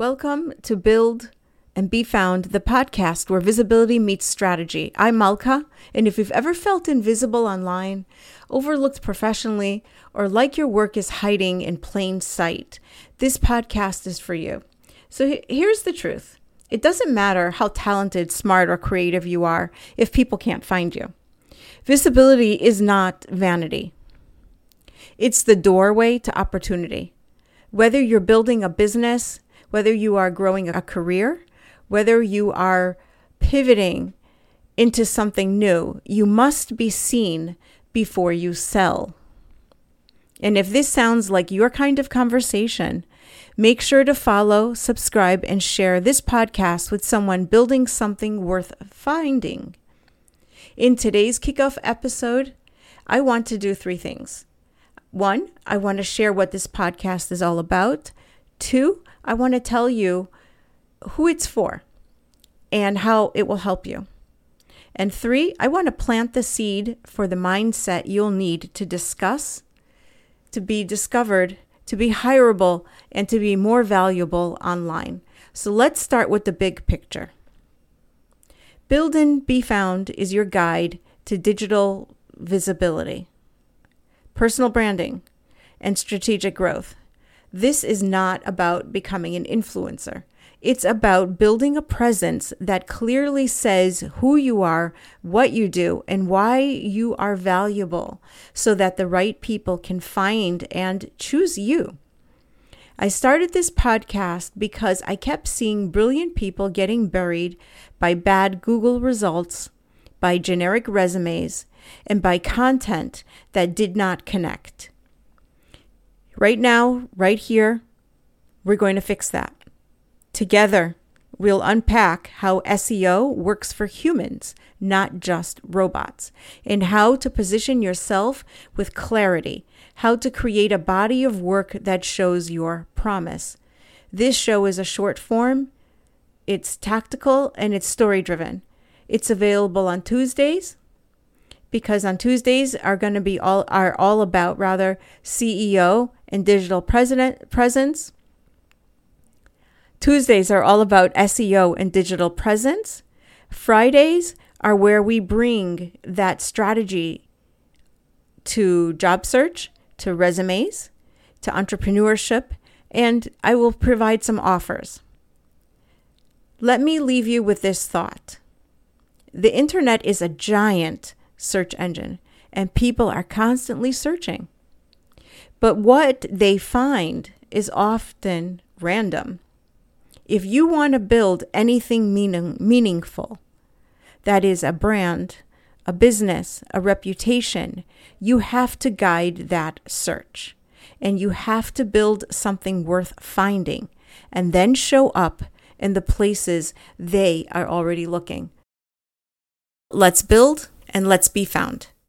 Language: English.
Welcome to Build and Be Found, the podcast where visibility meets strategy. I'm Malka, and if you've ever felt invisible online, overlooked professionally, or like your work is hiding in plain sight, this podcast is for you. So here's the truth. It doesn't matter how talented, smart, or creative you are if people can't find you. Visibility is not vanity. It's the doorway to opportunity. Whether you're building a business, whether you are growing a career, whether you are pivoting into something new, you must be seen before you sell. And if this sounds like your kind of conversation, make sure to follow, subscribe, and share this podcast with someone building something worth finding. In today's kickoff episode, I want to do 3 things. 1, I want to share what this podcast is all about. 2, I want to tell you who it's for and how it will help you. And 3, I want to plant the seed for the mindset you'll need to discuss, to be discovered, to be hireable, and to be more valuable online. So let's start with the big picture. Build and Be Found is your guide to digital visibility, personal branding, and strategic growth. This is not about becoming an influencer. It's about building a presence that clearly says who you are, what you do, and why you are valuable so that the right people can find and choose you. I started this podcast because I kept seeing brilliant people getting buried by bad Google results, by generic resumes, and by content that did not connect. Right now, right here, we're going to fix that. Together, we'll unpack how SEO works for humans, not just robots, and how to position yourself with clarity, how to create a body of work that shows your promise. This show is a short form, it's tactical, and it's story-driven. It's available on Tuesdays, because on Tuesdays are all about CEO and digital presence. Tuesdays are all about SEO and digital presence. Fridays are where we bring that strategy to job search, to resumes, to entrepreneurship, and I will provide some offers. Let me leave you with this thought. The internet is a giant search engine, and people are constantly searching. But what they find is often random. If you want to build anything meaningful, that is a brand, a business, a reputation, you have to guide that search. And you have to build something worth finding and then show up in the places they are already looking. Let's build and let's be found.